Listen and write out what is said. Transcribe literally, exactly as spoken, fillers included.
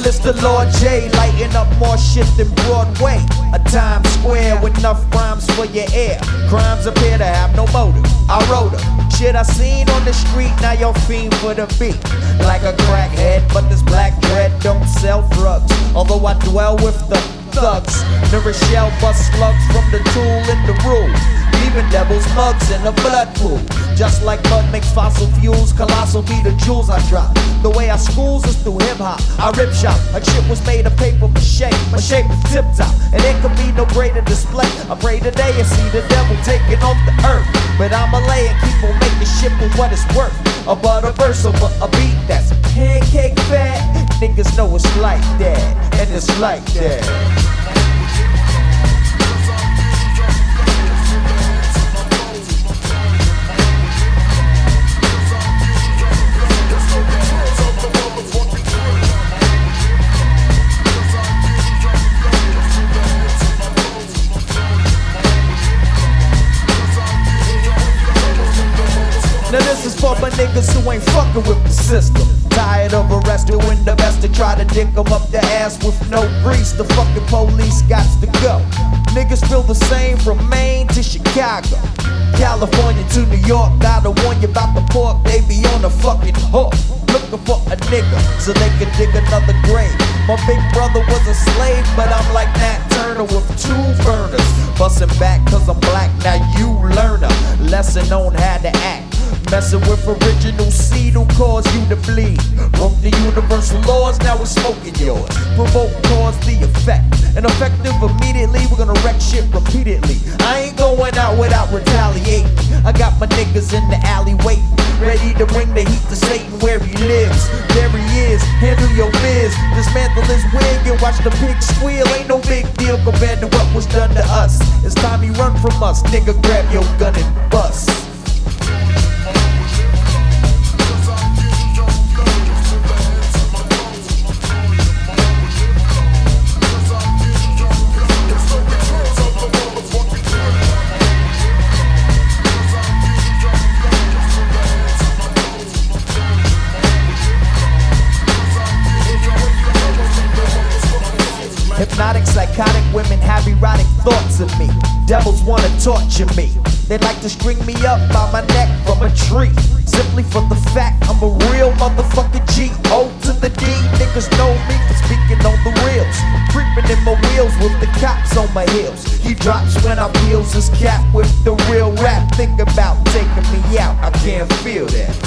It's the Lord J, lighting up more shit than Broadway. A Times Square with enough rhymes for your ear. Crimes appear to have no motive. I wrote them. Shit I seen on the street, now you're fiend for the beat. Like a crackhead, but this black dread don't sell drugs. Although I dwell with the thugs. The Rochelle bust slugs from the tool in the rule. Leaving devils mugs in a blood pool. Just like mud makes fossil fuels, colossal be the jewels I drop. The way I schools is through hip hop. I rip shop like shit was made of paper mache. My shape is tip top, and it could be no greater display. I pray today and see the devil taking off the earth. But I'ma lay and keep on making shit for what it's worth. About a verse over a beat that's pancake fat. Niggas know it's like that, and it's like that. Now this is for my niggas who ain't fucking with the system. Tired of arrest doing the best to try to dick them up the ass with no grease. The fucking police got to go. Niggas feel the same from Maine to Chicago, California to New York. Gotta warn you about the pork, they be on the fucking hook. Looking for a nigga so they can dig another grave. My big brother was a slave, but I'm like Nat Turner with two burners. Bustin' back cause I'm black, now you learn a lesson on how to act. Messing with original seed who cause you to bleed. Broke the universal laws, now we're smoking yours. Provoke cause the effect. And effective immediately, we're gonna wreck shit repeatedly. I ain't going out without retaliating. I got my niggas in the alley waiting, ready to bring the heat to Satan where he lives. There he is, handle your biz. Dismantle his wig and watch the pig squeal. Ain't no big deal compared to what was done to us. It's time he run from us, nigga, grab your gun and bust. Hypnotic, psychotic women have erotic thoughts of me. Devils wanna torture me. They like to string me up by my neck from a tree. Simply for the fact I'm a real motherfucking G. O to the D, niggas know me for speaking on the reels. Creeping in my wheels with the cops on my heels. He drops when I peels his cap with the real rap. Think about taking me out, I can't feel that.